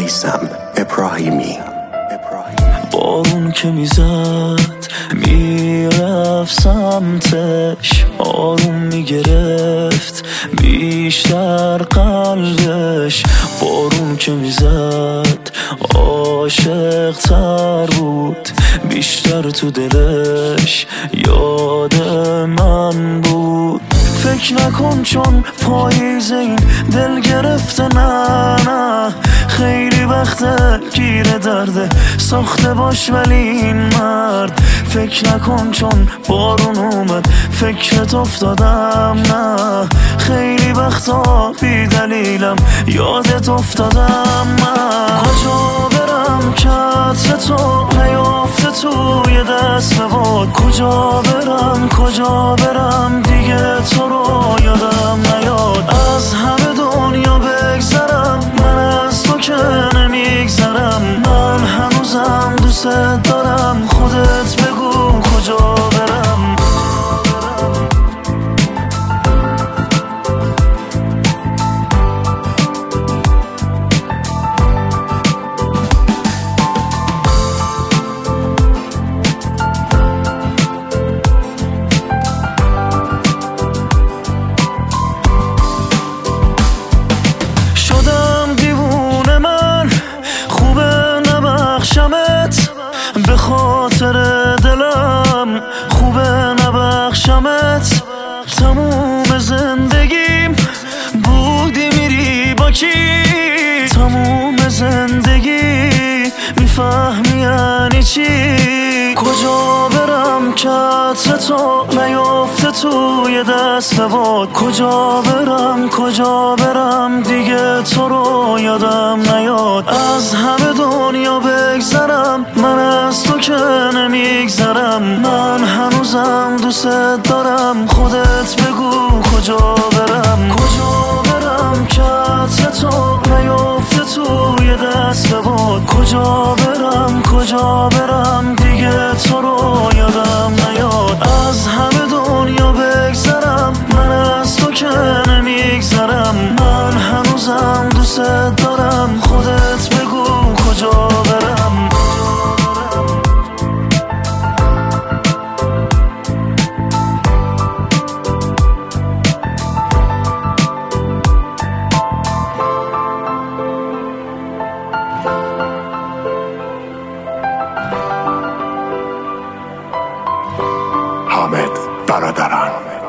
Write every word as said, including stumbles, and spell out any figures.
میثم ابراهیمی. بارون که میزد میرفت سمتش، آروم میگرفت بیشتر قلبش. بارون که میزد عاشق تر بود، بیشتر تو دلش یاد من بود. فکر نکن چون پاییز این دل گرفته، نه نه خیلی وقته گیر درده ساخته باش ولی این مرد. فکر نکن چون بارون اومد فکرت افتادم، نه خیلی وقتا بی دلیلم یادت افتادم. من کجا برم که عطر تو نیافته توی دست باد، کجا برم کجا برم دیگه تو رو یادم نیاد. از همه دنیا بگذرم من از تو که نمیگذرم، من هنوزم دوست دارم، خودت بگو کجا برم. به خاطر دلم خوبه نبخشمت، تموم زندگیم بودی میری با کی، تموم زندگی میفهمی یعنی چی. کجا برم که عطر تو نیافته توی دست باد، کجا برم کجا برم دیگه تو رو یادم نیاد. از همه دنیا بگذرم من از تو که نمیگذرم، من هنوزم دوست دارم، خودت بگو کجا برم. کجا برم که عطر تو نیافته توی دست باد، کجا برم کجا برم دیگه تو رو یادم نیاد. از همه دنیا بگذرم من از تو که نمیگذرم، من هنوزم دوست دارم، خودت بگو کجا برم. حامد برادران.